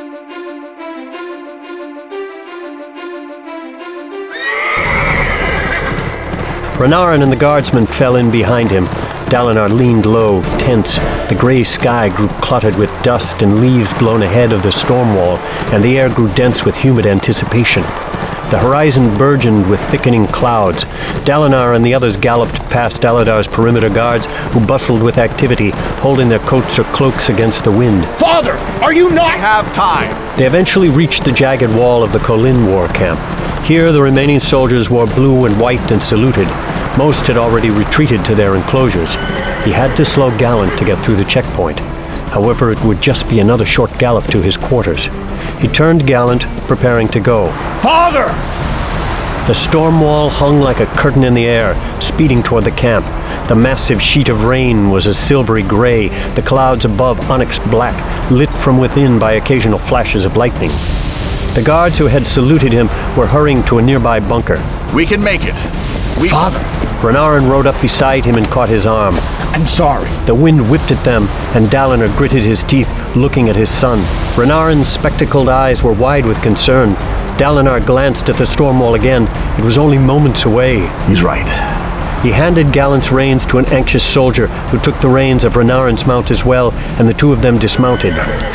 Renarin and the guardsmen fell in behind him. Dalinar leaned low, tense. The grey sky grew clotted with dust and leaves blown ahead of the storm wall, and the air grew dense with humid anticipation. The horizon burgeoned with thickening clouds. Dalinar and the others galloped past Daladar's perimeter guards, who bustled with activity, holding their coats or cloaks against the wind. Father, are you not— We have time. They eventually reached the jagged wall of the Kholin war camp. Here, the remaining soldiers wore blue and white and saluted. Most had already retreated to their enclosures. He had to slow Gallant to get through the checkpoint. However, it would just be another short gallop to his quarters. He turned Gallant, preparing to go. Father! The storm wall hung like a curtain in the air, speeding toward the camp. The massive sheet of rain was a silvery gray, the clouds above onyx black, lit from within by occasional flashes of lightning. The guards who had saluted him were hurrying to a nearby bunker. We can make it. Father! Renarin rode up beside him and caught his arm. I'm sorry. The wind whipped at them, and Dalinar gritted his teeth, looking at his son. Renarin's spectacled eyes were wide with concern. Dalinar glanced at the storm wall again. It was only moments away. He's right. He handed Gallant's reins to an anxious soldier, who took the reins of Renarin's mount as well, and the two of them dismounted.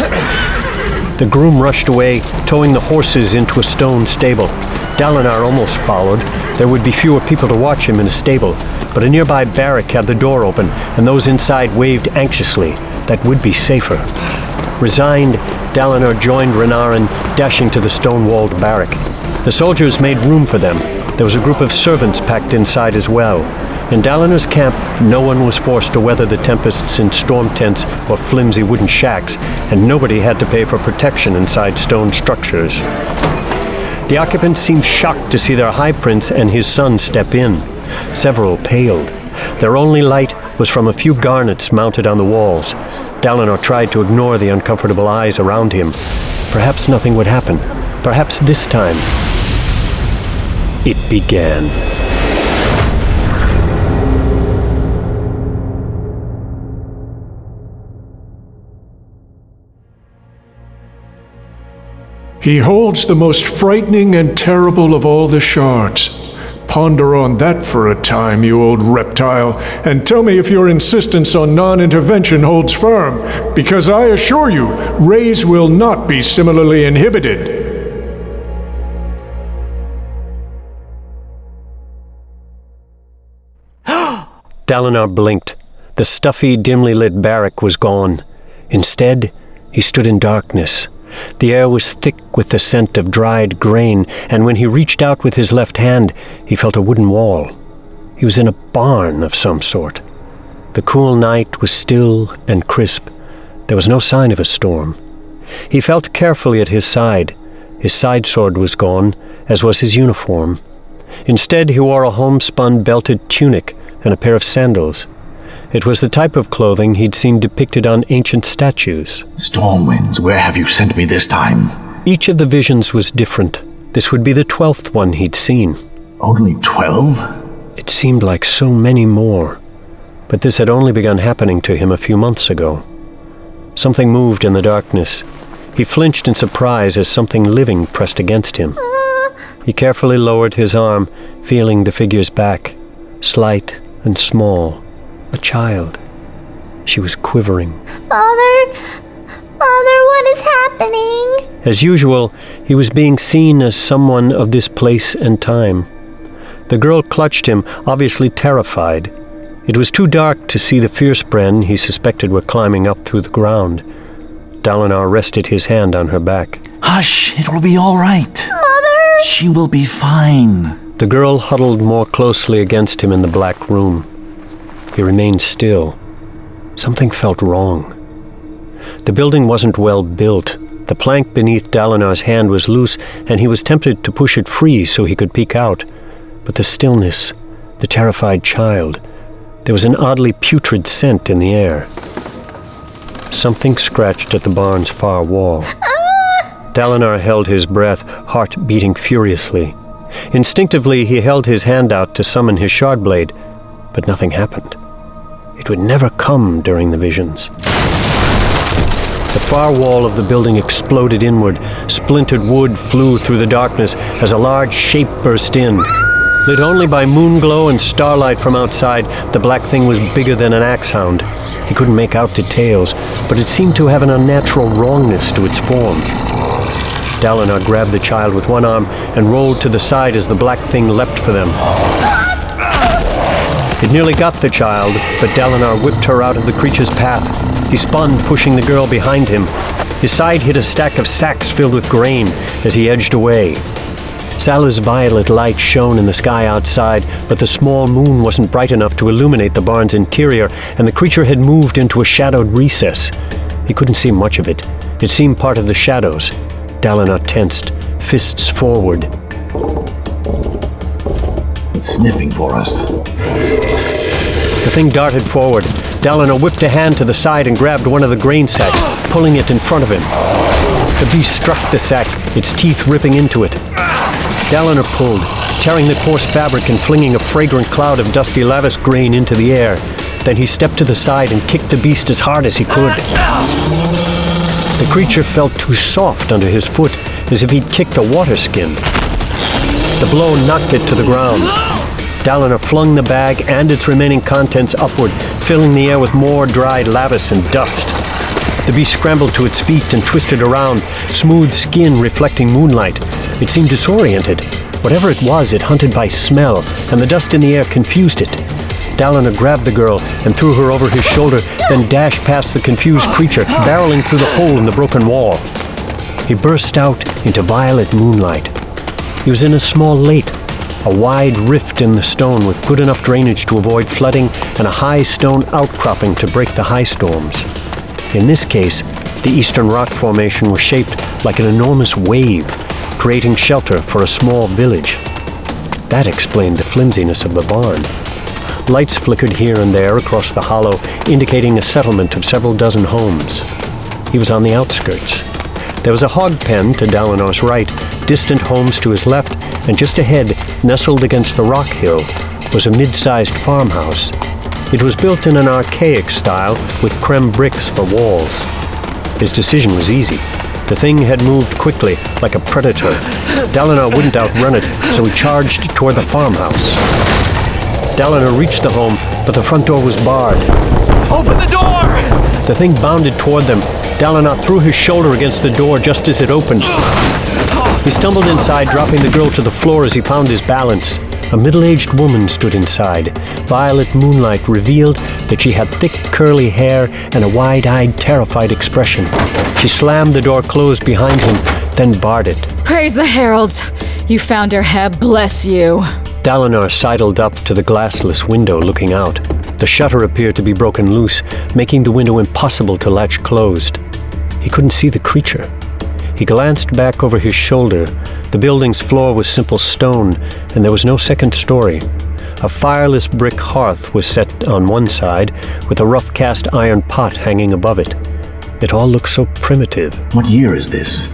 The groom rushed away, towing the horses into a stone stable. Dalinar almost followed. There would be fewer people to watch him in a stable, but a nearby barrack had the door open, and those inside waved anxiously. That would be safer. Resigned, Dalinar joined Renarin, dashing to the stone-walled barrack. The soldiers made room for them. There was a group of servants packed inside as well. In Dalinar's camp, no one was forced to weather the tempests in storm tents or flimsy wooden shacks, and nobody had to pay for protection inside stone structures. The occupants seemed shocked to see their High Prince and his son step in. Several paled. Their only light was from a few garnets mounted on the walls. Dalinar tried to ignore the uncomfortable eyes around him. Perhaps nothing would happen. Perhaps this time. It began. He holds the most frightening and terrible of all the shards. Ponder on that for a time, you old reptile, and tell me if your insistence on non-intervention holds firm, because I assure you, Rays will not be similarly inhibited. Dalinar blinked. The stuffy, dimly lit barrack was gone. Instead, he stood in darkness. The air was thick with the scent of dried grain, and when he reached out with his left hand, he felt a wooden wall. He was in a barn of some sort. The cool night was still and crisp. There was no sign of a storm. He felt carefully at his side. His side sword was gone, as was his uniform. Instead, he wore a homespun belted tunic and a pair of sandals. It was the type of clothing he'd seen depicted on ancient statues. Stormwinds, where have you sent me this time? Each of the visions was different. This would be the 12th one he'd seen. Only 12? It seemed like so many more. But this had only begun happening to him a few months ago. Something moved in the darkness. He flinched in surprise as something living pressed against him. He carefully lowered his arm, feeling the figure's back, slight and small. A child. She was quivering. Father, what is happening? As usual, he was being seen as someone of this place and time. The girl clutched him, obviously terrified. It was too dark to see the fierce bren he suspected were climbing up through the ground. Dalinar rested his hand on her back. Hush, it will be all right. Mother! She will be fine. The girl huddled more closely against him in the black room. He remained still. Something felt wrong. The building wasn't well built. The plank beneath Dalinar's hand was loose, and he was tempted to push it free so he could peek out. But the stillness, the terrified child, there was an oddly putrid scent in the air. Something scratched at the barn's far wall. Dalinar held his breath, heart beating furiously. Instinctively, he held his hand out to summon his shard blade, but nothing happened. It would never come during the visions. The far wall of the building exploded inward. Splintered wood flew through the darkness as a large shape burst in. Lit only by moon glow and starlight from outside, the black thing was bigger than an axe hound. He couldn't make out details, but it seemed to have an unnatural wrongness to its form. Dalinar grabbed the child with one arm and rolled to the side as the black thing leapt for them. It nearly got the child, but Dalinar whipped her out of the creature's path. He spun, pushing the girl behind him. His side hit a stack of sacks filled with grain as he edged away. Sala's violet light shone in the sky outside, but the small moon wasn't bright enough to illuminate the barn's interior, and the creature had moved into a shadowed recess. He couldn't see much of it. It seemed part of the shadows. Dalinar tensed, fists forward. It's sniffing for us. The thing darted forward. Dalinar whipped a hand to the side and grabbed one of the grain sacks, pulling it in front of him. The beast struck the sack, its teeth ripping into it. Dalinar pulled, tearing the coarse fabric and flinging a fragrant cloud of dusty lattice grain into the air. Then he stepped to the side and kicked the beast as hard as he could. The creature felt too soft under his foot, as if he'd kicked a water skin. The blow knocked it to the ground. Dalinar flung the bag and its remaining contents upward, filling the air with more dried lattice and dust. The beast scrambled to its feet and twisted around, smooth skin reflecting moonlight. It seemed disoriented. Whatever it was, it hunted by smell, and the dust in the air confused it. Dalinar grabbed the girl and threw her over his shoulder, then dashed past the confused creature, barreling through the hole in the broken wall. He burst out into violet moonlight. He was in a small lake, a wide rift in the stone with good enough drainage to avoid flooding and a high stone outcropping to break the high storms. In this case, the eastern rock formation was shaped like an enormous wave, creating shelter for a small village. That explained the flimsiness of the barn. Lights flickered here and there across the hollow, indicating a settlement of several dozen homes. He was on the outskirts. There was a hog pen to Dalinar's right, distant homes to his left, and just ahead, nestled against the rock hill, was a mid-sized farmhouse. It was built in an archaic style with creme bricks for walls. His decision was easy. The thing had moved quickly, like a predator. Dalinar wouldn't outrun it, so he charged toward the farmhouse. Dalinar reached the home, but the front door was barred. Open the door! The thing bounded toward them. Dalinar threw his shoulder against the door just as it opened. He stumbled inside, dropping the girl to the floor as he found his balance. A middle-aged woman stood inside. Violet moonlight revealed that she had thick, curly hair and a wide-eyed, terrified expression. She slammed the door closed behind him, then barred it. Praise the heralds. You found her Heb, bless you. Dalinar sidled up to the glassless window looking out. The shutter appeared to be broken loose, making the window impossible to latch closed. He couldn't see the creature. He glanced back over his shoulder. The building's floor was simple stone, and there was no second story. A fireless brick hearth was set on one side, with a rough cast iron pot hanging above it. It all looked so primitive. What year is this?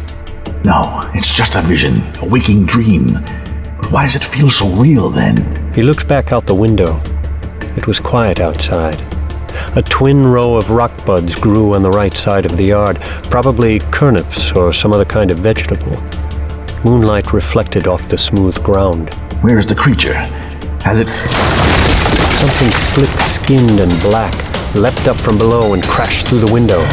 No, it's just a vision, a waking dream. But why does it feel so real then? He looked back out the window. It was quiet outside. A twin row of rock buds grew on the right side of the yard, probably turnips or some other kind of vegetable. Moonlight reflected off the smooth ground. Where is the creature? Has it... Something slick-skinned and black leapt up from below and crashed through the window.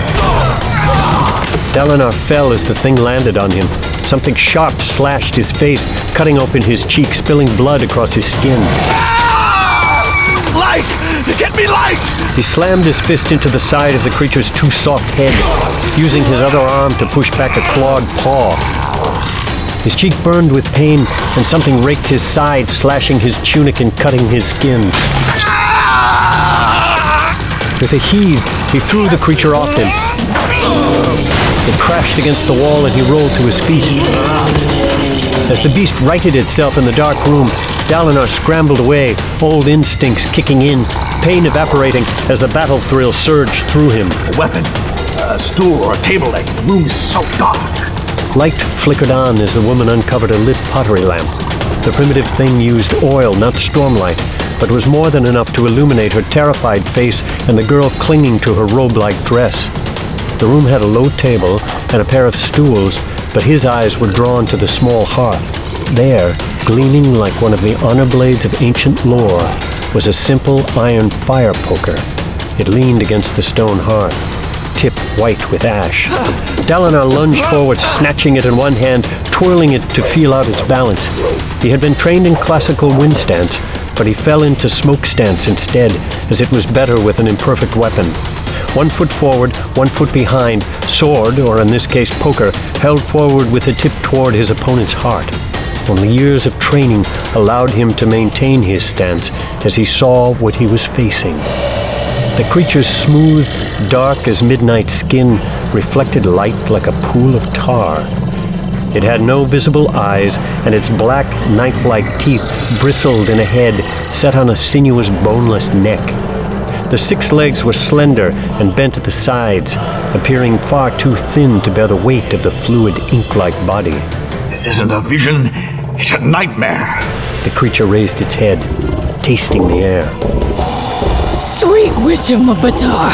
Dalinar fell as the thing landed on him. Something sharp slashed his face, cutting open his cheek, spilling blood across his skin. Light! Get me light! He slammed his fist into the side of the creature's too soft head, using his other arm to push back a clawed paw. His cheek burned with pain, and something raked his side, slashing his tunic and cutting his skin. With a heave, he threw the creature off him. It crashed against the wall and he rolled to his feet. As the beast righted itself in the dark room, Dalinar scrambled away, old instincts kicking in, pain evaporating as the battle thrill surged through him. A weapon, a stool or a table leg. The room is so dark. Light flickered on as the woman uncovered a lit pottery lamp. The primitive thing used oil, not stormlight, but was more than enough to illuminate her terrified face and the girl clinging to her robe-like dress. The room had a low table and a pair of stools, but his eyes were drawn to the small hearth. There, gleaming like one of the honor blades of ancient lore, was a simple iron fire poker. It leaned against the stone hearth, tipped white with ash. Dalinar lunged forward, snatching it in one hand, twirling it to feel out its balance. He had been trained in classical wind stance, but he fell into smoke stance instead, as it was better with an imperfect weapon. 1 foot forward, 1 foot behind, sword, or in this case poker, held forward with a tip toward his opponent's heart. Only years of training allowed him to maintain his stance as he saw what he was facing. The creature's smooth, dark as midnight skin reflected light like a pool of tar. It had no visible eyes, and its black, knife-like teeth bristled in a head set on a sinuous, boneless neck. The 6 legs were slender and bent at the sides, appearing far too thin to bear the weight of the fluid, ink-like body. This isn't a vision, it's a nightmare. The creature raised its head, tasting the air. Sweet wisdom of Batar!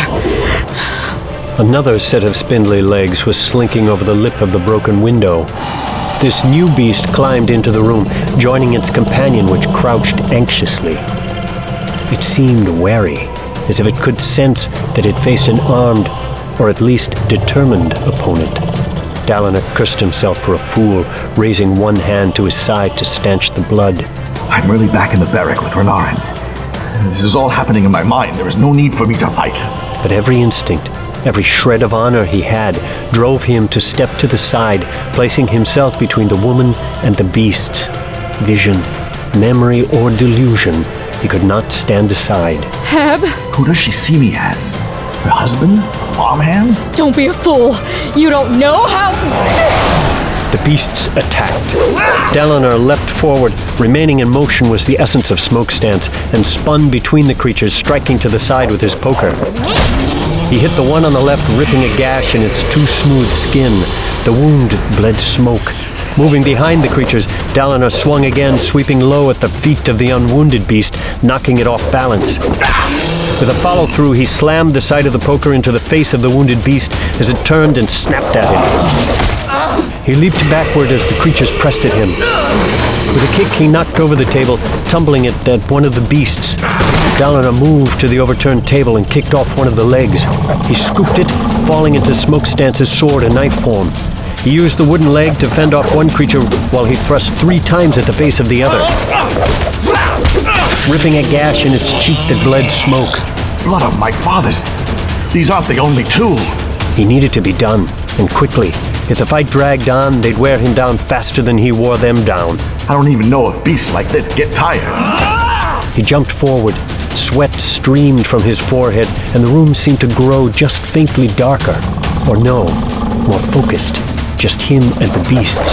Another set of spindly legs was slinking over the lip of the broken window. This new beast climbed into the room, joining its companion, which crouched anxiously. It seemed wary, as if it could sense that it faced an armed, or at least determined, opponent. Dalinar cursed himself for a fool, raising one hand to his side to stanch the blood. I'm really back in the barrack with Renarin. This is all happening in my mind. There is no need for me to fight. But every instinct, every shred of honor he had, drove him to step to the side, placing himself between the woman and the beasts. Vision, memory, or delusion, he could not stand aside. Heb, Who does she see me as? Her husband? Farmhand? don't be a fool. You don't know how... The beasts attacked. Dalinar leapt forward. Remaining in motion was the essence of smoke stance, and spun between the creatures, striking to the side with his poker. He hit the one on the left, ripping a gash in its too smooth skin. The wound bled smoke. Moving behind the creatures, Dalinar swung again, sweeping low at the feet of the unwounded beast, knocking it off balance. With a follow-through, he slammed the side of the poker into the face of the wounded beast as it turned and snapped at him. He leaped backward as the creatures pressed at him. With a kick, he knocked over the table, tumbling it at one of the beasts. Dalinar moved to the overturned table and kicked off one of the legs. He scooped it, falling into Smokestance's sword and knife form. He used the wooden leg to fend off one creature while he thrust 3 times at the face of the other, ripping a gash in its cheek that bled smoke. Blood of my fathers. These aren't the only 2. He needed to be done, and quickly. If the fight dragged on, they'd wear him down faster than he wore them down. I don't even know if beasts like this get tired. He jumped forward. Sweat streamed from his forehead, and the room seemed to grow just faintly darker. Or no, more focused. Just him and the beasts.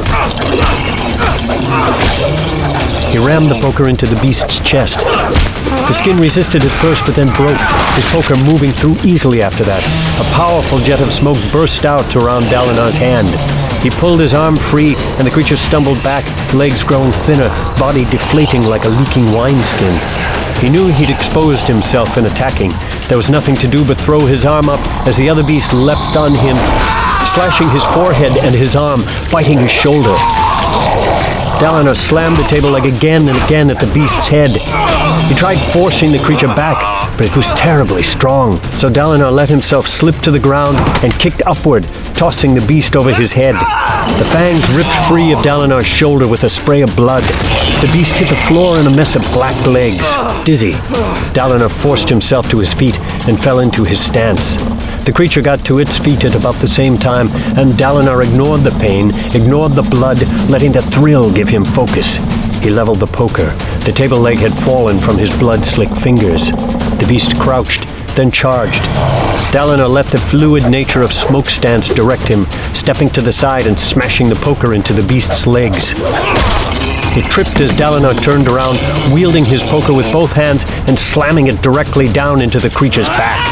He rammed the poker into the beast's chest. The skin resisted at first, but then broke, his poker moving through easily after that. A powerful jet of smoke burst out around Dalinar's hand. He pulled his arm free, and the creature stumbled back, legs growing thinner, body deflating like a leaking wineskin. He knew he'd exposed himself in attacking. There was nothing to do but throw his arm up as the other beast leapt on him, slashing his forehead and his arm, biting his shoulder. Dalinar slammed the table leg again and again at the beast's head. He tried forcing the creature back, but it was terribly strong, so Dalinar let himself slip to the ground and kicked upward, tossing the beast over his head. The fangs ripped free of Dalinar's shoulder with a spray of blood. The beast hit the floor in a mess of black legs. Dizzy, Dalinar forced himself to his feet and fell into his stance. The creature got to its feet at about the same time, and Dalinar ignored the pain, ignored the blood, letting the thrill give him focus. He leveled the poker. The table leg had fallen from his blood-slick fingers. The beast crouched, then charged. Dalinar let the fluid nature of Smokestance direct him, stepping to the side and smashing the poker into the beast's legs. It tripped as Dalinar turned around, wielding his poker with both hands and slamming it directly down into the creature's back.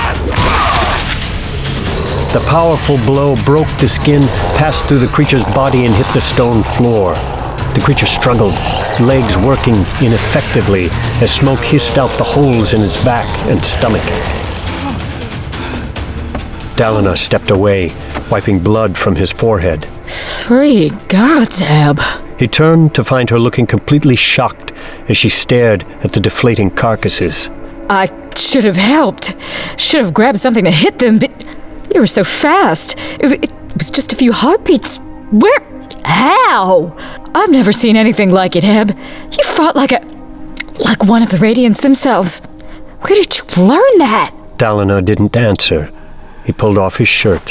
The powerful blow broke the skin, passed through the creature's body and hit the stone floor. The creature struggled, legs working ineffectively as smoke hissed out the holes in his back and stomach. Dalinar stepped away, wiping blood from his forehead. 3 gods, Heb. He turned to find her looking completely shocked as she stared at the deflating carcasses. I should have helped. Should have grabbed something to hit them, but you were so fast. It was just a few heartbeats. Where? How? I've never seen anything like it, Heb. You fought like one of the Radiants themselves. Where did you learn that? Dalinar didn't answer. He pulled off his shirt.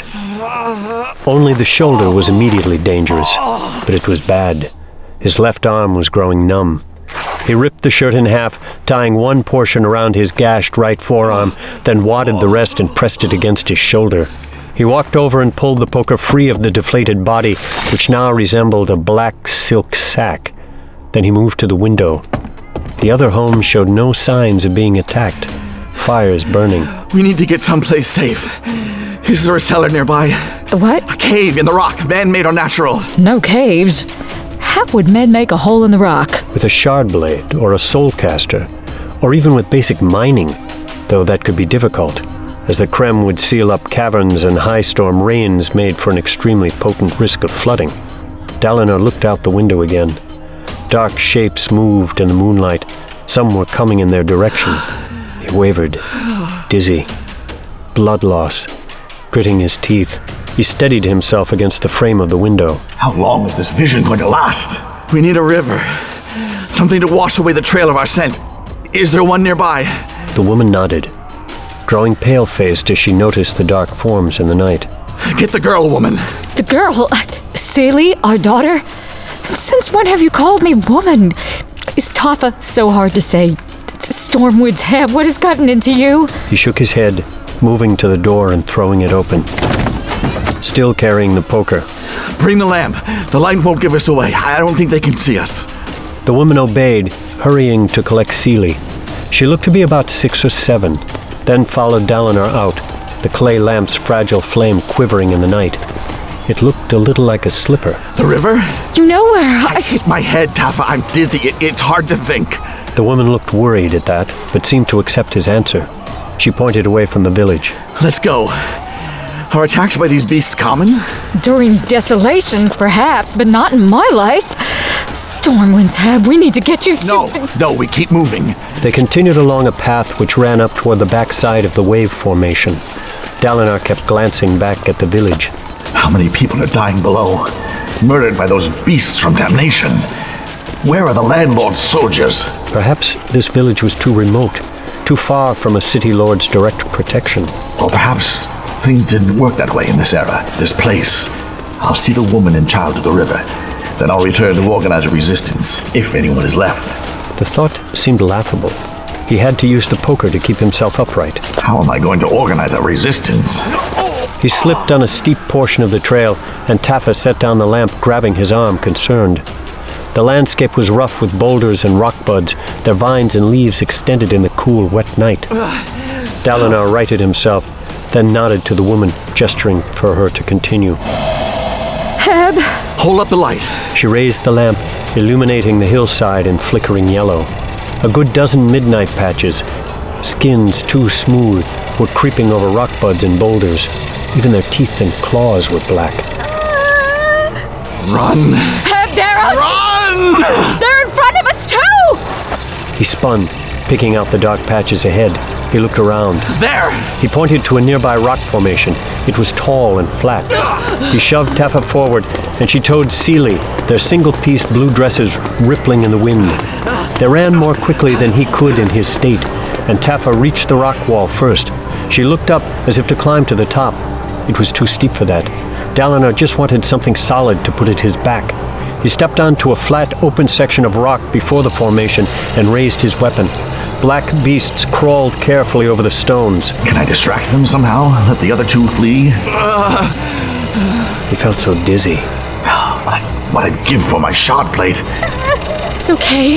Only the shoulder was immediately dangerous, but it was bad. His left arm was growing numb. He ripped the shirt in half, tying one portion around his gashed right forearm, then wadded the rest and pressed it against his shoulder. He walked over and pulled the poker free of the deflated body, which now resembled a black silk sack. Then he moved to the window. The other homes showed no signs of being attacked. Fires burning. We need to get someplace safe. Is there a cellar nearby? What? A cave in the rock, man-made or natural. No caves. How would men make a hole in the rock? With a shard blade or a soul caster, or even with basic mining, though that could be difficult, as the Krem would seal up caverns and high storm rains made for an extremely potent risk of flooding. Dalinar looked out the window again. Dark shapes moved in the moonlight. Some were coming in their direction. He wavered, dizzy, blood loss. Gritting his teeth, he steadied himself against the frame of the window. How long is this vision going to last? We need a river. Something to wash away the trail of our scent. Is there one nearby? The woman nodded, growing pale-faced as she noticed the dark forms in the night. Get the girl, woman. The girl? Seelie, our daughter? Since when have you called me woman? Is Tafa so hard to say? Stormwood's Heb, what has gotten into you? He shook his head, moving to the door and throwing it open. Still carrying the poker. Bring the lamp. The light won't give us away. I don't think they can see us. The woman obeyed, hurrying to collect Seelie. She looked to be about 6 or 7, then followed Dalinar out, the clay lamp's fragile flame quivering in the night. It looked a little like a slipper. The river? You know where I hit my head, Tafa. I'm dizzy. It's hard to think. The woman looked worried at that, but seemed to accept his answer. She pointed away from the village. Let's go. Are attacks by these beasts common? During desolations, perhaps, but not in my life. Stormwind's Heb, we need to get you to... No, we keep moving. They continued along a path which ran up toward the backside of the wave formation. Dalinar kept glancing back at the village. How many people are dying below? Murdered by those beasts from damnation. Where are the landlord's soldiers? Perhaps this village was too remote, too far from a city lord's direct protection. Or perhaps things didn't work that way in this era, this place. I'll see the woman and child to the river. Then I'll return to organize a resistance, if anyone is left. The thought seemed laughable. He had to use the poker to keep himself upright. How am I going to organize a resistance? He slipped on a steep portion of the trail, and Tafa set down the lamp, grabbing his arm, concerned. The landscape was rough with boulders and rock buds. Their vines and leaves extended in the cool, wet night. Dalinar righted himself, then nodded to the woman, gesturing for her to continue. Heb! Hold up the light. She raised the lamp, illuminating the hillside in flickering yellow. A good dozen midnight patches, skins too smooth, were creeping over rock buds and boulders. Even their teeth and claws were black. Run! Heb, they're Run! They're in front of us, too! He spun, picking out the dark patches ahead. He looked around. There! He pointed to a nearby rock formation. It was tall and flat. He shoved Tafa forward, and she towed Seelie, their single-piece blue dresses rippling in the wind. They ran more quickly than he could in his state, and Tafa reached the rock wall first. She looked up as if to climb to the top. It was too steep for that. Dalinar just wanted something solid to put at his back. He stepped onto a flat, open section of rock before the formation and raised his weapon. Black beasts crawled carefully over the stones. Can I distract them somehow? Let the other two flee? He felt so dizzy. What I'd give for my shard plate. It's okay.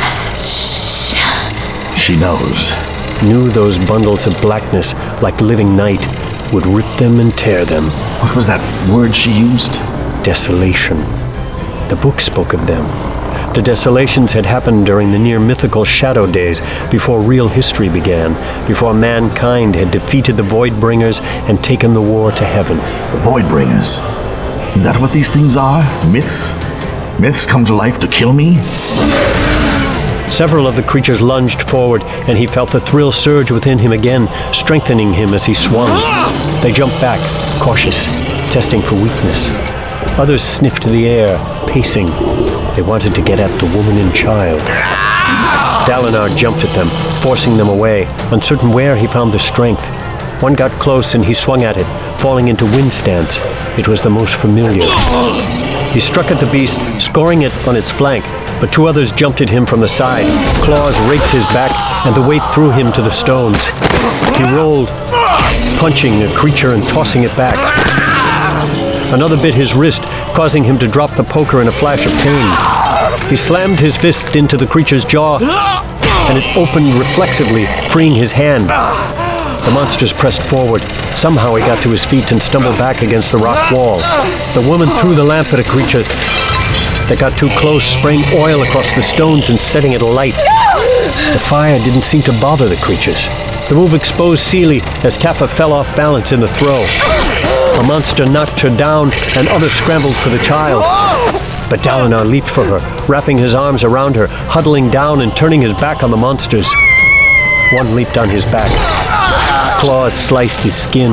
She knows. Knew those bundles of blackness, like living night, would rip them and tear them. What was that word she used? Desolation. The book spoke of them. The desolations had happened during the near-mythical Shadow Days, before real history began, before mankind had defeated the Voidbringers and taken the war to heaven. The Voidbringers. Is that what these things are? Myths? Myths come to life to kill me? Several of the creatures lunged forward, and he felt the thrill surge within him again, strengthening him as he swung. They jumped back, cautious, testing for weakness. Others sniffed the air, pacing. They wanted to get at the woman and child. Dalinar jumped at them, forcing them away, uncertain where he found the strength. One got close and he swung at it, falling into wind stance. It was the most familiar. He struck at the beast, scoring it on its flank, but two others jumped at him from the side. Claws raked his back, and the weight threw him to the stones. He rolled, punching a creature and tossing it back. Another bit his wrist, causing him to drop the poker in a flash of pain. He slammed his fist into the creature's jaw, and it opened reflexively, freeing his hand. The monsters pressed forward. Somehow he got to his feet and stumbled back against the rock wall. The woman threw the lamp at a creature that got too close, spraying oil across the stones and setting it alight. The fire didn't seem to bother the creatures. The move exposed Seelie as Taffa fell off balance in the throw. A monster knocked her down, and others scrambled for the child. But Dalinar leaped for her, wrapping his arms around her, huddling down and turning his back on the monsters. One leaped on his back. Claws sliced his skin.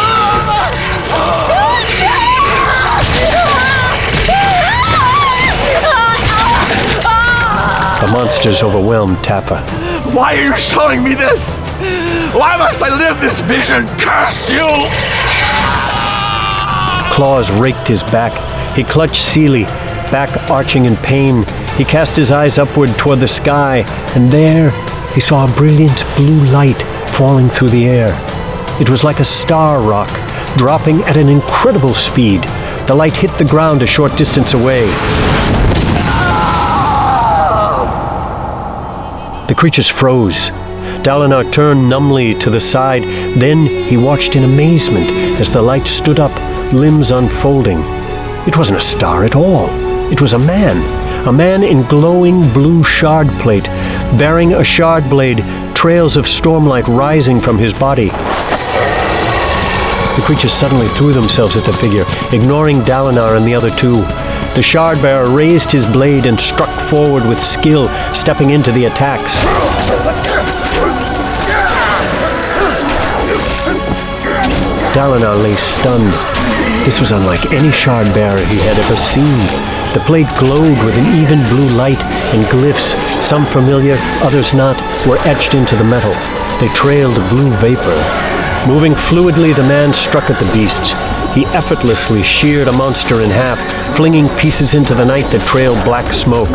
The monsters overwhelmed Taffa. Why are you showing me this? Why must I live this vision? Curse you! Claws raked his back. He clutched Seelie, back arching in pain. He cast his eyes upward toward the sky, and there he saw a brilliant blue light falling through the air. It was like a star rock, dropping at an incredible speed. The light hit the ground a short distance away. The creatures froze. Dalinar turned numbly to the side. Then he watched in amazement as the light stood up, limbs unfolding. It wasn't a star at all. It was a man in glowing blue shard plate, bearing a shard blade, trails of stormlight rising from his body. The creatures suddenly threw themselves at the figure, ignoring Dalinar and the other two. The shard bearer raised his blade and struck forward with skill, stepping into the attacks. Dalinar lay stunned. This was unlike any shard bearer he had ever seen. The plate glowed with an even blue light, and glyphs, some familiar, others not, were etched into the metal. They trailed blue vapor. Moving fluidly, the man struck at the beasts. He effortlessly sheared a monster in half, flinging pieces into the night that trailed black smoke.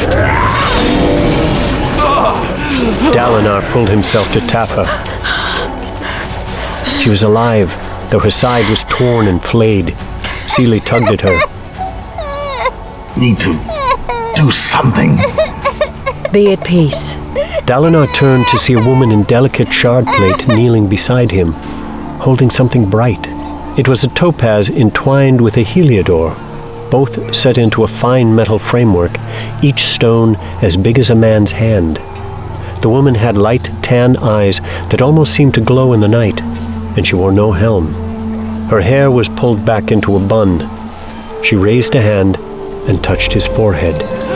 Dalinar pulled himself to Taffa. She was alive, though her side was torn and flayed. Seelie tugged at her. Need to do something. Be at peace. Dalinar turned to see a woman in delicate shard plate kneeling beside him, holding something bright. It was a topaz entwined with a heliodor, both set into a fine metal framework, each stone as big as a man's hand. The woman had light tan eyes that almost seemed to glow in the night, and she wore no helm. Her hair was pulled back into a bun. She raised a hand and touched his forehead.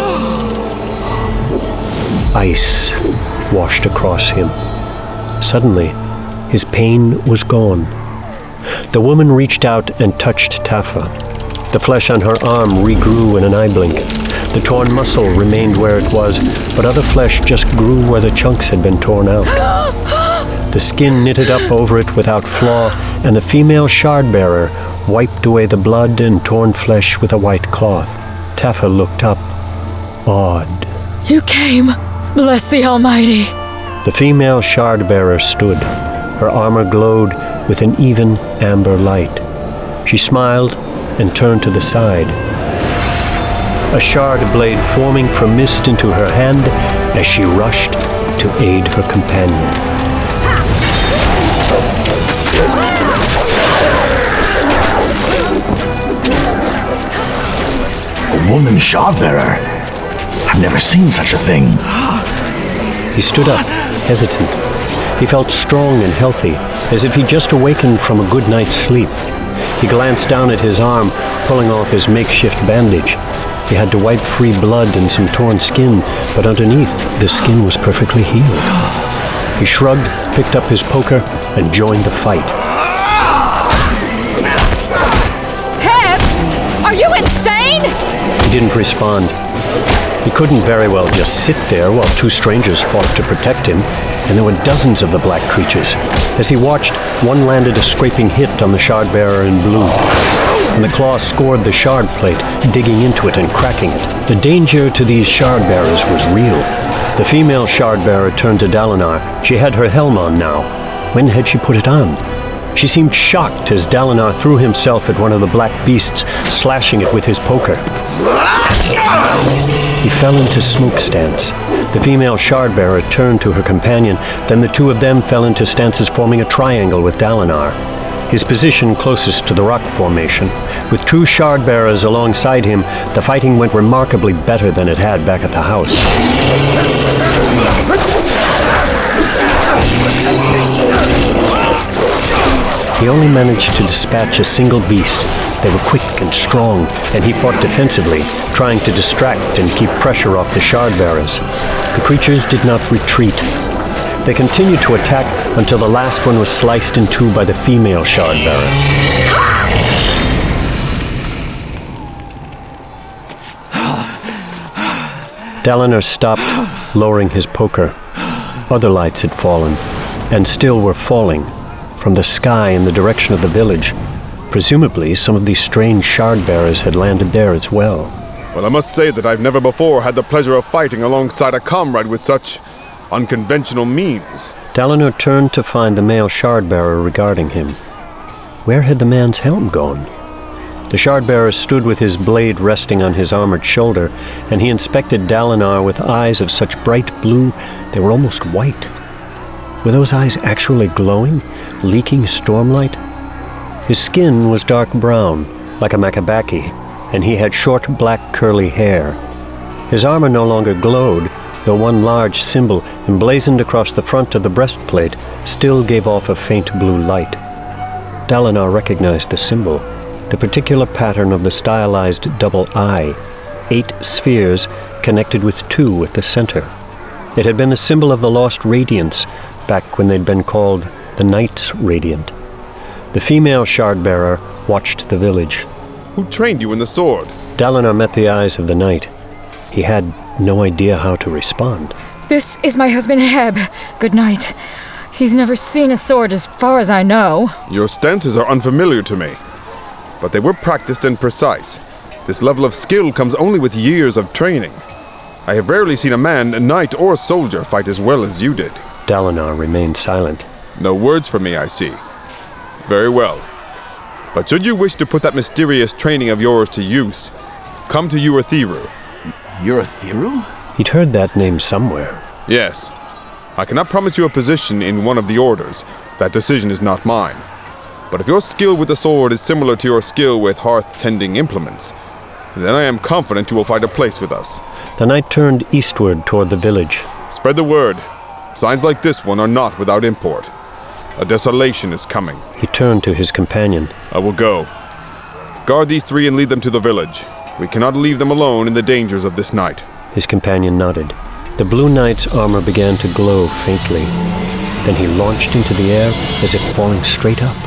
Ice washed across him. Suddenly, his pain was gone. The woman reached out and touched Taffa. The flesh on her arm regrew in an eye blink. The torn muscle remained where it was, but other flesh just grew where the chunks had been torn out. The skin knitted up over it without flaw, and the female shard-bearer wiped away the blood and torn flesh with a white cloth. Taffa looked up, awed. You came. Bless the Almighty. The female shard-bearer stood. Her armor glowed with an even amber light. She smiled and turned to the side. A shard blade forming from mist into her hand as she rushed to aid her companion. A woman shard-bearer. I've never seen such a thing. He stood up, hesitant. He felt strong and healthy, as if he'd just awakened from a good night's sleep. He glanced down at his arm, pulling off his makeshift bandage. He had to wipe free blood and some torn skin, but underneath, the skin was perfectly healed. He shrugged, picked up his poker, and joined the fight. Heb! Are you insane? He didn't respond. He couldn't very well just sit there while two strangers fought to protect him, and there were dozens of the black creatures. As he watched, one landed a scraping hit on the shard-bearer in blue, and the claw scored the shard plate, digging into it and cracking it. The danger to these shard-bearers was real. The female shard-bearer turned to Dalinar. She had her helm on now. When had she put it on? She seemed shocked as Dalinar threw himself at one of the black beasts, slashing it with his poker. He fell into smoke stance. The female shard-bearer turned to her companion, then the two of them fell into stances forming a triangle with Dalinar. His position closest to the rock formation. With two shard-bearers alongside him, the fighting went remarkably better than it had back at the house. He only managed to dispatch a single beast. They were quick and strong, and he fought defensively, trying to distract and keep pressure off the shard-bearers. The creatures did not retreat. They continued to attack until the last one was sliced in two by the female shard-bearer. Dalinar stopped, lowering his poker. Other lights had fallen, and still were falling, from the sky in the direction of the village. Presumably, some of these strange shard-bearers had landed there as well. Well, I must say that I've never before had the pleasure of fighting alongside a comrade with such unconventional means. Dalinar turned to find the male shard-bearer regarding him. Where had the man's helm gone? The shard-bearer stood with his blade resting on his armored shoulder, and he inspected Dalinar with eyes of such bright blue they were almost white. Were those eyes actually glowing, leaking stormlight? His skin was dark brown, like a Makabaki, and he had short black curly hair. His armor no longer glowed, though one large symbol emblazoned across the front of the breastplate still gave off a faint blue light. Dalinar recognized the symbol, the particular pattern of the stylized double eye, 8 spheres connected with 2 at the center. It had been the symbol of the lost radiance back when they'd been called the Knights Radiant. The female shard-bearer watched the village. Who trained you in the sword? Dalinar met the eyes of the knight. He had no idea how to respond. This is my husband Heb. Good night. He's never seen a sword as far as I know. Your stances are unfamiliar to me, but they were practiced and precise. This level of skill comes only with years of training. I have rarely seen a man, a knight or soldier, fight as well as you did. Dalinar remained silent. No words from me, I see. Very well. But should you wish to put that mysterious training of yours to use, come to Urithiru. Urithiru? He'd heard that name somewhere. Yes. I cannot promise you a position in one of the orders. That decision is not mine. But if your skill with the sword is similar to your skill with hearth-tending implements, then I am confident you will find a place with us. The knight turned eastward toward the village. Spread the word. Signs like this one are not without import. A desolation is coming. He turned to his companion. I will go. Guard these 3 and lead them to the village. We cannot leave them alone in the dangers of this night. His companion nodded. The blue knight's armor began to glow faintly. Then he launched into the air as if falling straight up.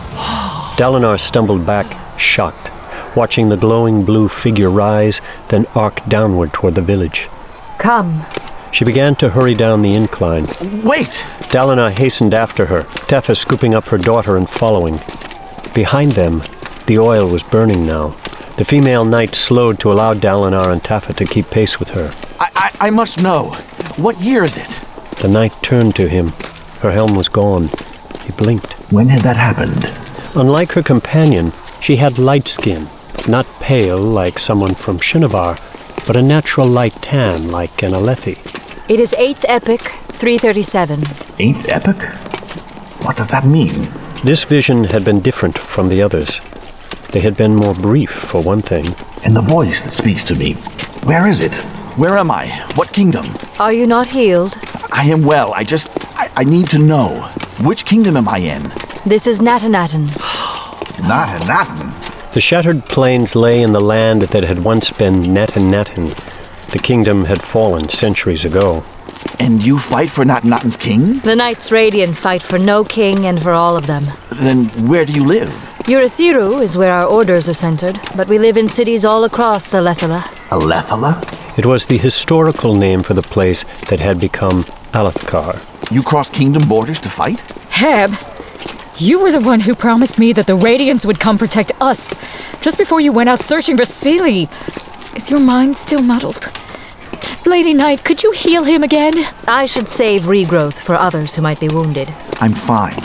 Dalinar stumbled back, shocked, watching the glowing blue figure rise, then arc downward toward the village. Come. She began to hurry down the incline. Wait! Dalinar hastened after her, Teffa scooping up her daughter and following. Behind them, the oil was burning now. The female knight slowed to allow Dalinar and Teffa to keep pace with her. I must know. What year is it? The knight turned to him. Her helm was gone. He blinked. When had that happened? Unlike her companion, she had light skin, not pale like someone from Shinovar, but a natural light tan like an Alethi. It is 8th epoch, 337. 8th epoch? What does that mean? This vision had been different from the others. They had been more brief, for one thing. And the voice that speaks to me, where is it? Where am I? What kingdom? Are you not healed? I am well. I need to know. Which kingdom am I in? This is Natanatan. Natanatan. The shattered plains lay in the land that had once been Natanatan. The kingdom had fallen centuries ago. And you fight for Natanatan's king? The Knights Radiant fight for no king and for all of them. Then where do you live? Urithiru is where our orders are centered, but we live in cities all across Alethela. Alethela? It was the historical name for the place that had become Alethkar. You cross kingdom borders to fight? Heb, you were the one who promised me that the Radiants would come protect us just before you went out searching for Seelie. Is your mind still muddled? Lady Knight, could you heal him again? I should save regrowth for others who might be wounded. I'm fine.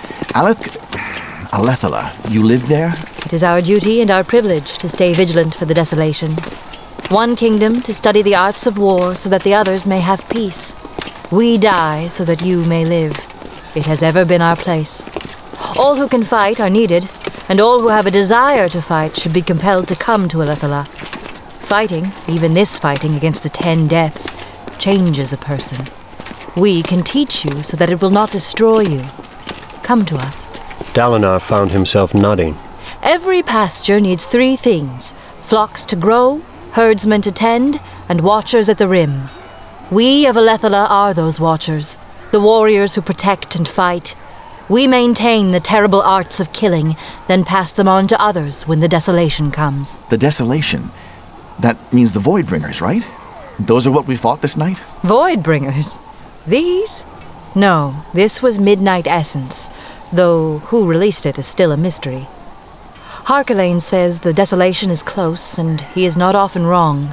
Alethela, you live there? It is our duty and our privilege to stay vigilant for the desolation. One kingdom to study the arts of war so that the others may have peace. We die so that you may live. It has ever been our place. All who can fight are needed, and all who have a desire to fight should be compelled to come to Alethela. Fighting, even this fighting against the 10 deaths, changes a person. We can teach you so that it will not destroy you. Come to us. Dalinar found himself nodding. Every pasture needs 3 things: flocks to grow, herdsmen to tend, and watchers at the rim. We of Alethela are those watchers, the warriors who protect and fight. We maintain the terrible arts of killing, then pass them on to others when the desolation comes. The desolation? That means the Voidbringers, right? Those are what we fought this night? Voidbringers? These? No, this was Midnight Essence, though who released it is still a mystery. Harkelain says the desolation is close, and he is not often wrong.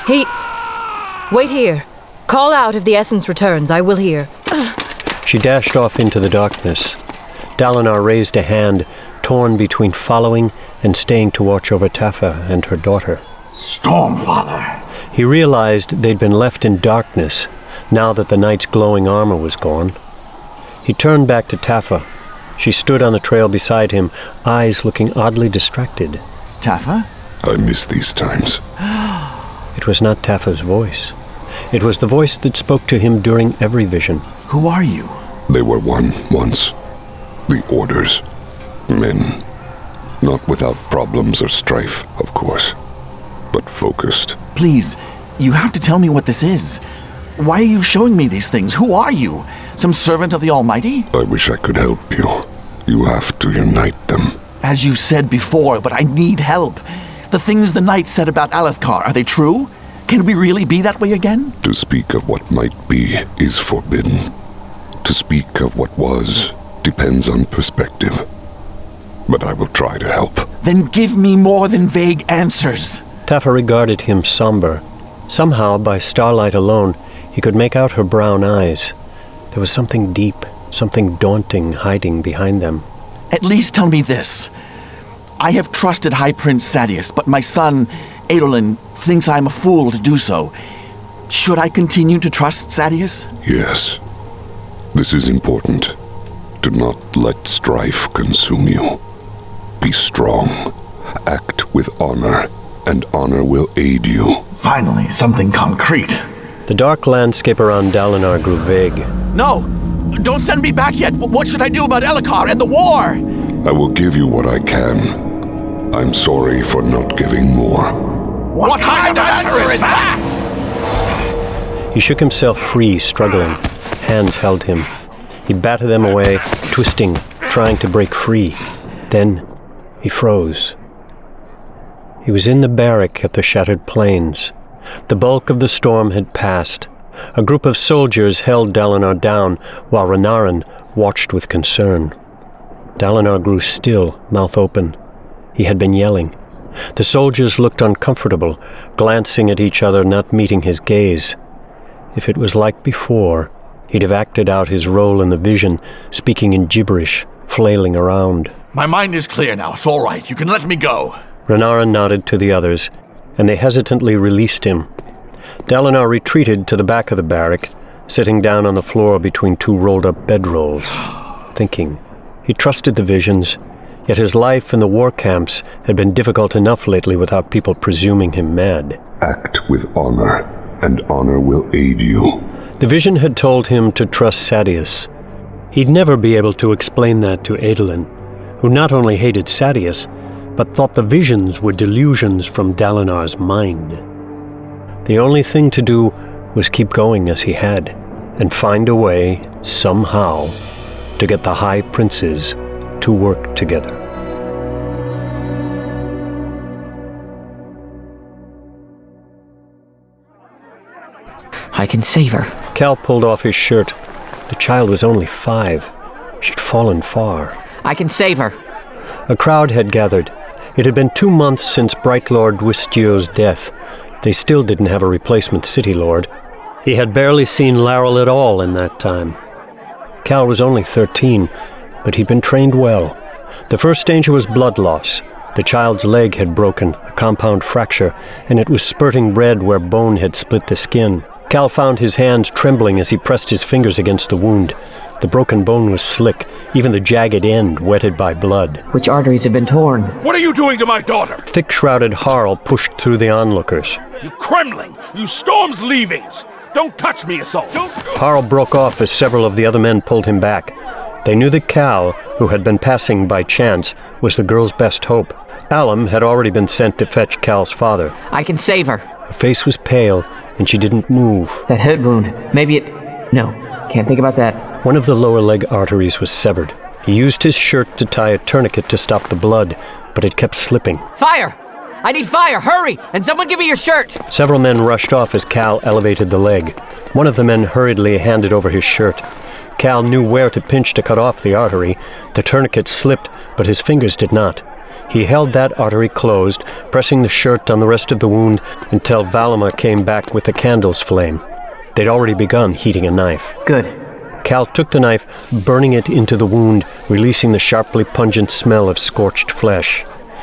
Wait here. Call out if the essence returns. I will hear. She dashed off into the darkness. Dalinar raised a hand, torn between following and staying to watch over Taffa and her daughter. Stormfather. He realized they'd been left in darkness, now that the knight's glowing armor was gone. He turned back to Taffa. She stood on the trail beside him, eyes looking oddly distracted. Taffa? I miss these times. It was not Taffa's voice. It was the voice that spoke to him during every vision. Who are you? They were one once. The Orders. Men. Not without problems or strife, of course, but focused. Please, you have to tell me what this is. Why are you showing me these things? Who are you? Some servant of the Almighty? I wish I could help you. You have to unite them. As you said before, but I need help. The things the knight said about Alethkar, are they true? Can we really be that way again? To speak of what might be is forbidden. To speak of what was depends on perspective. But I will try to help. Then give me more than vague answers. Taffa regarded him somber. Somehow, by starlight alone, he could make out her brown eyes. There was something deep, something daunting hiding behind them. At least tell me this. I have trusted High Prince Sadeas, but my son, Adolin, thinks I'm a fool to do so. Should I continue to trust Sadeas? Yes. This is important. Do not let strife consume you. Be strong. Act with honor, and honor will aid you. Finally, something concrete. The dark landscape around Dalinar grew vague. No! Don't send me back yet! What should I do about Elhokar and the war? I will give you what I can. I'm sorry for not giving more. What kind of answer is that? He shook himself free, struggling. Hands held him. He batted them away, twisting, trying to break free. Then he froze. He was in the barrack at the Shattered Plains. The bulk of the storm had passed. A group of soldiers held Dalinar down, while Renarin watched with concern. Dalinar grew still, mouth open. He had been yelling. The soldiers looked uncomfortable, glancing at each other, not meeting his gaze. If it was like before, he'd have acted out his role in the vision, speaking in gibberish, flailing around. My mind is clear now. It's all right. You can let me go. Renarin nodded to the others, and they hesitantly released him. Dalinar retreated to the back of the barrack, sitting down on the floor between 2 rolled-up bedrolls, thinking. He trusted the visions, yet his life in the war camps had been difficult enough lately without people presuming him mad. Act with honor, and honor will aid you. The vision had told him to trust Sadeas. He'd never be able to explain that to Adolin, who not only hated Sadeas, but thought the visions were delusions from Dalinar's mind. The only thing to do was keep going as he had, and find a way, somehow, to get the High Princes to work together. I can save her. Cal pulled off his shirt. The child was only 5. She'd fallen far. I can save her. A crowd had gathered. It had been 2 months since Bright Lord Wistio's death. They still didn't have a replacement City Lord. He had barely seen Laral at all in that time. Cal was only 13, but he'd been trained well. The first danger was blood loss. The child's leg had broken, a compound fracture, and it was spurting red where bone had split the skin. Cal found his hands trembling as he pressed his fingers against the wound. The broken bone was slick, even the jagged end wetted by blood. Which arteries have been torn? What are you doing to my daughter? Thick-shrouded Harl pushed through the onlookers. You Kremling! You Storm's leavings! Don't touch me, Assault! Harl broke off as several of the other men pulled him back. They knew that Cal, who had been passing by chance, was the girl's best hope. Alum had already been sent to fetch Cal's father. I can save her. Her face was pale, and she didn't move. That head wound. Maybe it... No, can't think about that. One of the lower leg arteries was severed. He used his shirt to tie a tourniquet to stop the blood, but it kept slipping. Fire! I need fire! Hurry! And someone give me your shirt! Several men rushed off as Cal elevated the leg. One of the men hurriedly handed over his shirt. Cal knew where to pinch to cut off the artery. The tourniquet slipped, but his fingers did not. He held that artery closed, pressing the shirt on the rest of the wound until Valima came back with the candle's flame. They'd already begun heating a knife. Good. Cal took the knife, burning it into the wound, releasing the sharply pungent smell of scorched flesh.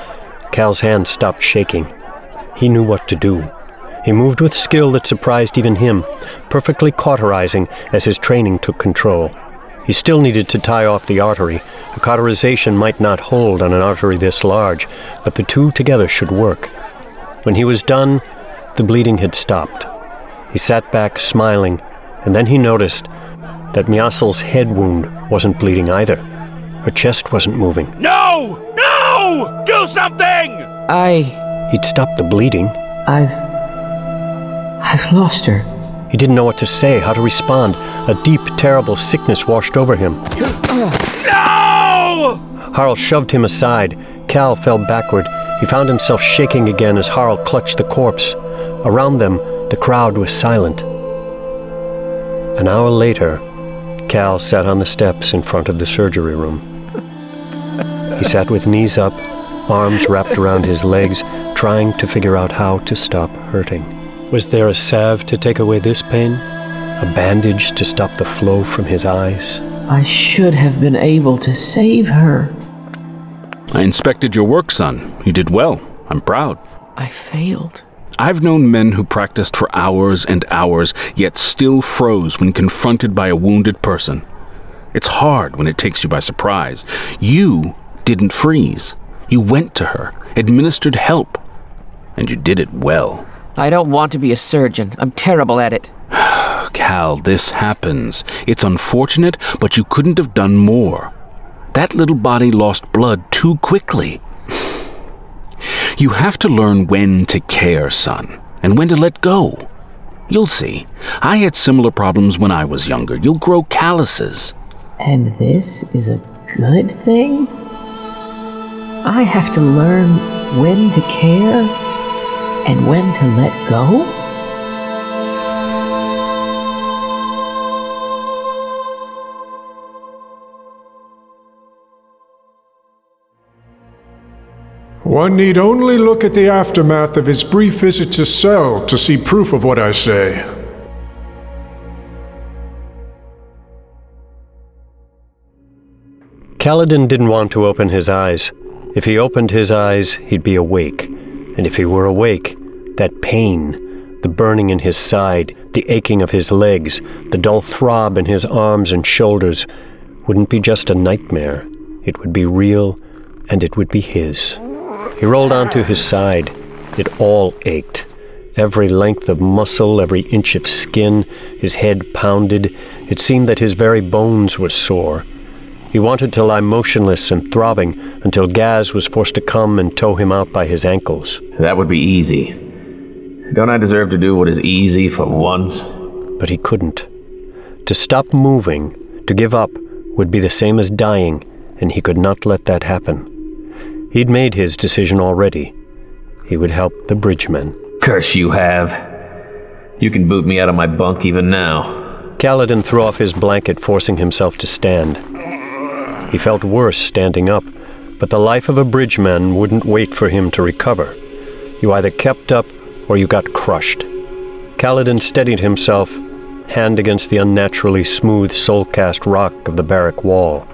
Cal's hand stopped shaking. He knew what to do. He moved with skill that surprised even him, perfectly cauterizing as his training took control. He still needed to tie off the artery. A cauterization might not hold on an artery this large, but the two together should work. When he was done, the bleeding had stopped. He sat back, smiling, and then he noticed that Miasil's head wound wasn't bleeding either. Her chest wasn't moving. No! No! Do something! He'd stopped the bleeding. I've lost her. He didn't know what to say, how to respond. A deep, terrible sickness washed over him. No! Harl shoved him aside. Cal fell backward. He found himself shaking again as Harl clutched the corpse. Around them, the crowd was silent. An hour later, Cal sat on the steps in front of the surgery room. He sat with knees up, arms wrapped around his legs, trying to figure out how to stop hurting. Was there a salve to take away this pain? A bandage to stop the flow from his eyes? I should have been able to save her. I inspected your work, son. You did well. I'm proud. I failed. I've known men who practiced for hours and hours, yet still froze when confronted by a wounded person. It's hard when it takes you by surprise. You didn't freeze. You went to her, administered help, and you did it well. I don't want to be a surgeon. I'm terrible at it. Cal, this happens. It's unfortunate, but you couldn't have done more. That little body lost blood too quickly. You have to learn when to care, son, and when to let go. You'll see. I had similar problems when I was younger. You'll grow calluses. And this is a good thing? I have to learn when to care and when to let go? One need only look at the aftermath of his brief visit to Sel to see proof of what I say. Kaladin didn't want to open his eyes. If he opened his eyes, he'd be awake. And if he were awake, that pain, the burning in his side, the aching of his legs, the dull throb in his arms and shoulders, wouldn't be just a nightmare. It would be real, and it would be his. He rolled onto his side. It all ached. Every length of muscle, every inch of skin, his head pounded. It seemed that his very bones were sore. He wanted to lie motionless and throbbing until Gaz was forced to come and tow him out by his ankles. That would be easy. Don't I deserve to do what is easy for once? But he couldn't. To stop moving, to give up, would be the same as dying, and he could not let that happen. He'd made his decision already. He would help the bridgemen. Curse you have. You can boot me out of my bunk even now. Kaladin threw off his blanket, forcing himself to stand. He felt worse standing up, but the life of a bridgeman wouldn't wait for him to recover. You either kept up or you got crushed. Kaladin steadied himself, hand against the unnaturally smooth soul-cast rock of the barrack wall.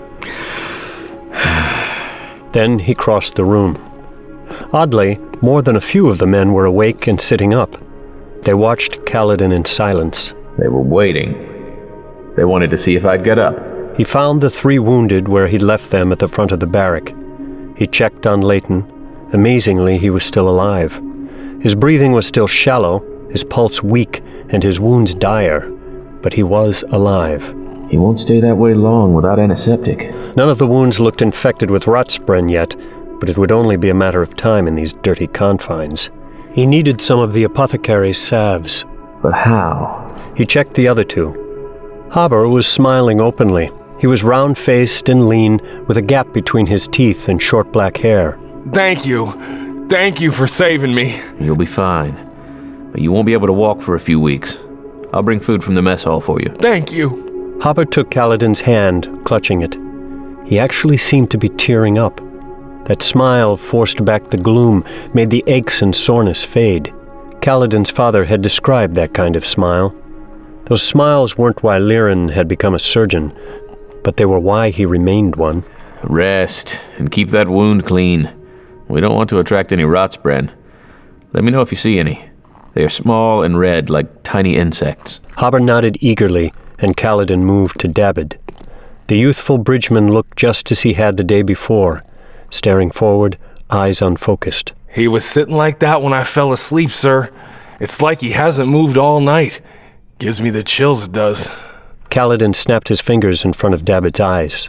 Then he crossed the room. Oddly, more than a few of the men were awake and sitting up. They watched Kaladin in silence. They were waiting. They wanted to see if I'd get up. He found the 3 wounded where he'd left them at the front of the barrack. He checked on Leighton. Amazingly, he was still alive. His breathing was still shallow, his pulse weak, and his wounds dire. But he was alive. He won't stay that way long without antiseptic. None of the wounds looked infected with rotspren yet, but it would only be a matter of time in these dirty confines. He needed some of the apothecary's salves. But how? He checked the other 2. Haber was smiling openly. He was round-faced and lean, with a gap between his teeth and short black hair. Thank you. Thank you for saving me. You'll be fine. But you won't be able to walk for a few weeks. I'll bring food from the mess hall for you. Thank you. Haber took Kaladin's hand, clutching it. He actually seemed to be tearing up. That smile forced back the gloom, made the aches and soreness fade. Kaladin's father had described that kind of smile. Those smiles weren't why Lirin had become a surgeon, but they were why he remained one. Rest, and keep that wound clean. We don't want to attract any rotspren. Let me know if you see any. They are small and red, like tiny insects. Haber nodded eagerly, and Kaladin moved to David. The youthful bridgeman looked just as he had the day before, staring forward, eyes unfocused. He was sitting like that when I fell asleep, sir. It's like he hasn't moved all night. Gives me the chills, it does. Kaladin snapped his fingers in front of David's eyes.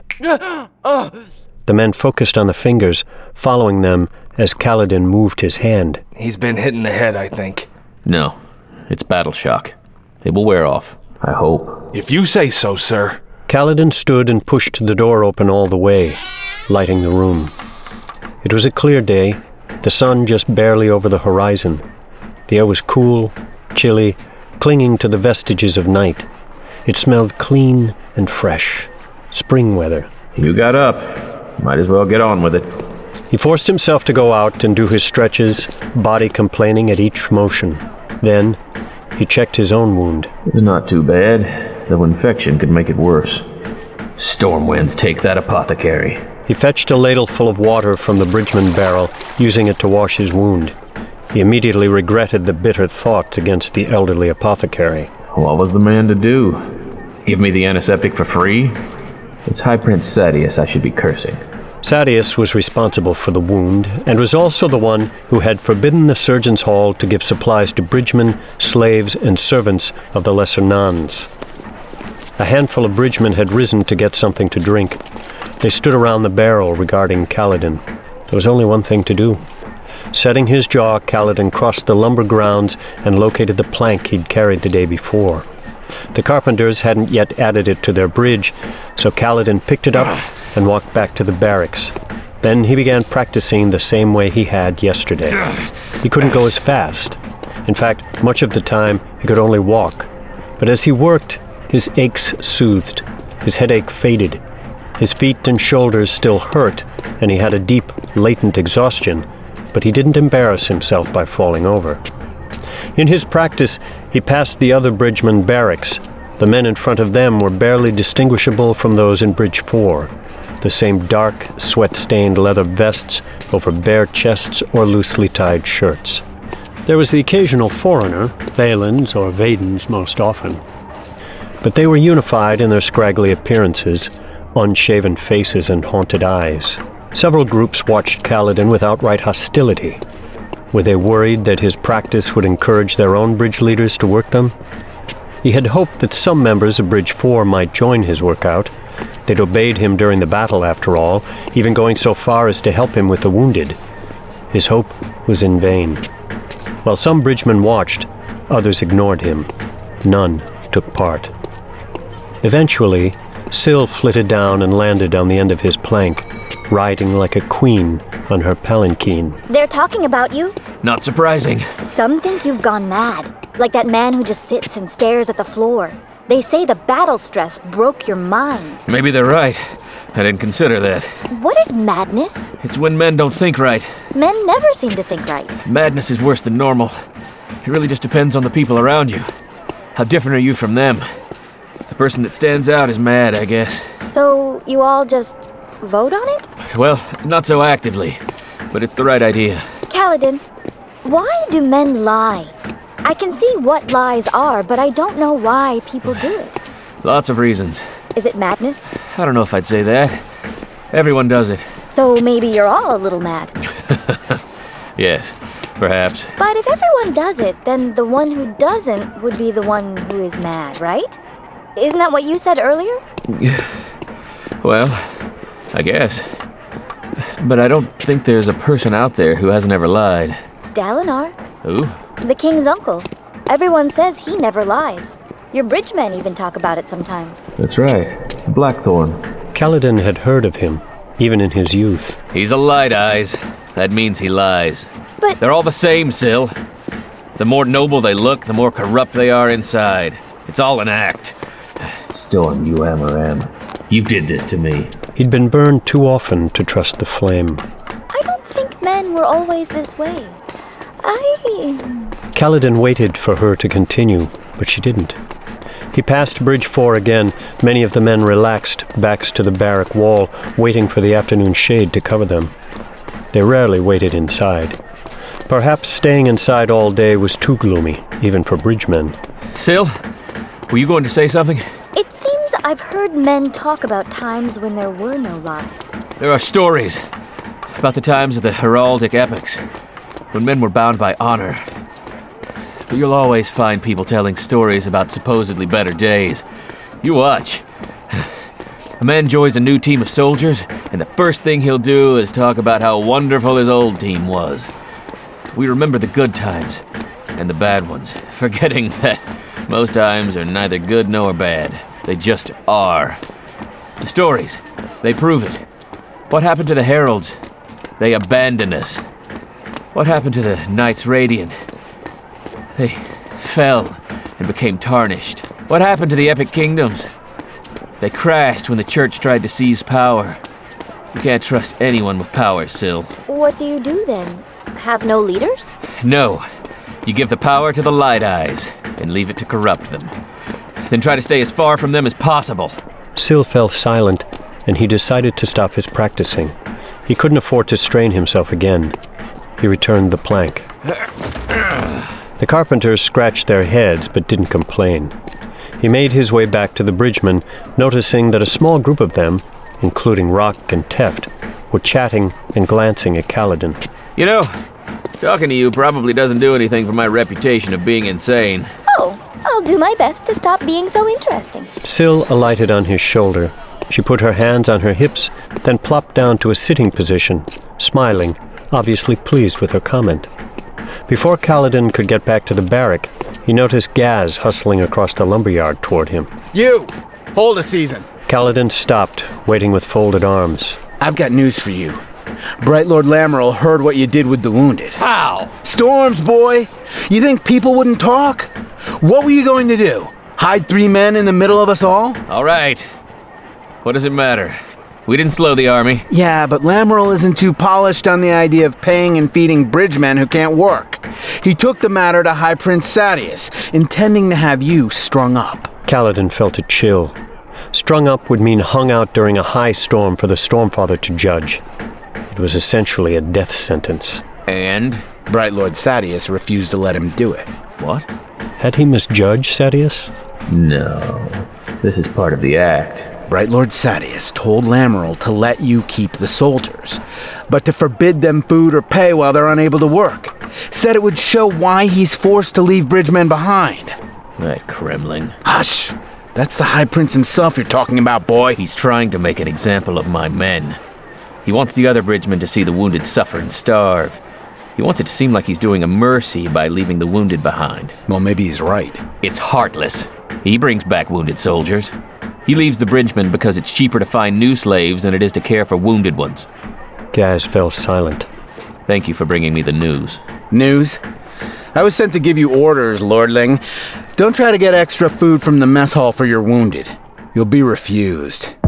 The men focused on the fingers, following them as Kaladin moved his hand. He's been hit in the head, I think. No, it's battle shock. It will wear off, I hope. If you say so, sir. Kaladin stood and pushed the door open all the way, lighting the room. It was a clear day, the sun just barely over the horizon. The air was cool, chilly, clinging to the vestiges of night. It smelled clean and fresh. Spring weather. You got up. Might as well get on with it. He forced himself to go out and do his stretches, body complaining at each motion. Then, he checked his own wound. It's not too bad, though infection could make it worse. Storm winds take that apothecary. He fetched a ladle full of water from the bridgeman barrel, using it to wash his wound. He immediately regretted the bitter thought against the elderly apothecary. What was the man to do? Give me the antiseptic for free? It's High Prince Sadeas I should be cursing. Sadeas was responsible for the wound, and was also the one who had forbidden the surgeon's hall to give supplies to bridgemen, slaves, and servants of the lesser nuns. A handful of bridgemen had risen to get something to drink. They stood around the barrel regarding Kaladin. There was only one thing to do. Setting his jaw, Kaladin crossed the lumber grounds and located the plank he'd carried the day before. The carpenters hadn't yet added it to their bridge, so Kaladin picked it up and walked back to the barracks. Then he began practicing the same way he had yesterday. He couldn't go as fast. In fact, much of the time, he could only walk. But as he worked, his aches soothed. His headache faded. His feet and shoulders still hurt, and he had a deep, latent exhaustion, but he didn't embarrass himself by falling over. In his practice, he passed the other bridgemen barracks. The men in front of them were barely distinguishable from those in Bridge 4. The same dark, sweat-stained leather vests over bare chests or loosely tied shirts. There was the occasional foreigner, Valens or Vadens most often. But they were unified in their scraggly appearances, unshaven faces and haunted eyes. Several groups watched Kaladin with outright hostility. Were they worried that his practice would encourage their own bridge leaders to work them? He had hoped that some members of Bridge 4 might join his workout. They'd obeyed him during the battle, after all, even going so far as to help him with the wounded. His hope was in vain. While some bridgemen watched, others ignored him. None took part. Eventually, Syl flitted down and landed on the end of his plank, riding like a queen on her palanquin. They're talking about you. Not surprising. Some think you've gone mad, like that man who just sits and stares at the floor. They say the battle stress broke your mind. Maybe they're right. I didn't consider that. What is madness? It's when men don't think right. Men never seem to think right. Madness is worse than normal. It really just depends on the people around you. How different are you from them? The person that stands out is mad, I guess. So you all just vote on it? Well, not so actively, but it's the right idea. Kaladin, why do men lie? I can see what lies are, but I don't know why people do it. Lots of reasons. Is it madness? I don't know if I'd say that. Everyone does it. So maybe you're all a little mad. Yes, perhaps. But if everyone does it, then the one who doesn't would be the one who is mad, right? Isn't that what you said earlier? Well, I guess. But I don't think there's a person out there who hasn't ever lied. Dalinar. Who? The king's uncle. Everyone says he never lies. Your bridgemen even talk about it sometimes. That's right. Blackthorn. Kaladin had heard of him, even in his youth. He's a light eyes. That means he lies. But they're all the same, Syl. The more noble they look, the more corrupt they are inside. It's all an act. Storm, you Amaram. You did this to me. He'd been burned too often to trust the flame. I don't think men were always this way. Kaladin waited for her to continue, but she didn't. He passed Bridge 4 again. Many of the men relaxed, backs to the barrack wall, waiting for the afternoon shade to cover them. They rarely waited inside. Perhaps staying inside all day was too gloomy, even for bridgemen. Syl, were you going to say something? It seems I've heard men talk about times when there were no lies. There are stories about the times of the heraldic epics, when men were bound by honor. But you'll always find people telling stories about supposedly better days. You watch. A man joins a new team of soldiers, and the first thing he'll do is talk about how wonderful his old team was. We remember the good times and the bad ones, forgetting that most times are neither good nor bad. They just are. The stories, they prove it. What happened to the heralds? They abandoned us. What happened to the Knights Radiant? They fell and became tarnished. What happened to the Epic Kingdoms? They crashed when the Church tried to seize power. You can't trust anyone with power, Syl. What do you do then? Have no leaders? No. You give the power to the Light Eyes and leave it to corrupt them. Then try to stay as far from them as possible. Syl fell silent, and he decided to stop his practicing. He couldn't afford to strain himself again. He returned the plank. The carpenters scratched their heads but didn't complain. He made his way back to the bridgemen, noticing that a small group of them, including Rock and Teft, were chatting and glancing at Kaladin. You know, talking to you probably doesn't do anything for my reputation of being insane. Oh, I'll do my best to stop being so interesting. Syl alighted on his shoulder. She put her hands on her hips, then plopped down to a sitting position, smiling, obviously pleased with her comment. Before Kaladin could get back to the barrack, he noticed Gaz hustling across the lumberyard toward him. You! Hold a season! Kaladin stopped, waiting with folded arms. I've got news for you. Bright Lord Lamoral heard what you did with the wounded. How? Storms, boy! You think people wouldn't talk? What were you going to do? Hide 3 men in the middle of us all? All right. What does it matter? We didn't slow the army. Yeah, but Lamoral isn't too polished on the idea of paying and feeding bridgemen who can't work. He took the matter to High Prince Sadeas, intending to have you strung up. Kaladin felt a chill. Strung up would mean hung out during a high storm for the Stormfather to judge. It was essentially a death sentence. And? Bright Lord Sadeas refused to let him do it. What? Had he misjudged Sadeas? No. This is part of the act. Bright Lord Sadeas told Lamoral to let you keep the soldiers, but to forbid them food or pay while they're unable to work. Said it would show why he's forced to leave bridgemen behind. That Kremling. Hush! That's the High Prince himself you're talking about, boy. He's trying to make an example of my men. He wants the other bridgemen to see the wounded suffer and starve. He wants it to seem like he's doing a mercy by leaving the wounded behind. Well, maybe he's right. It's heartless. He brings back wounded soldiers. He leaves the bridgemen because it's cheaper to find new slaves than it is to care for wounded ones. Gaz fell silent. Thank you for bringing me the news. News? I was sent to give you orders, Lordling. Don't try to get extra food from the mess hall for your wounded. You'll be refused.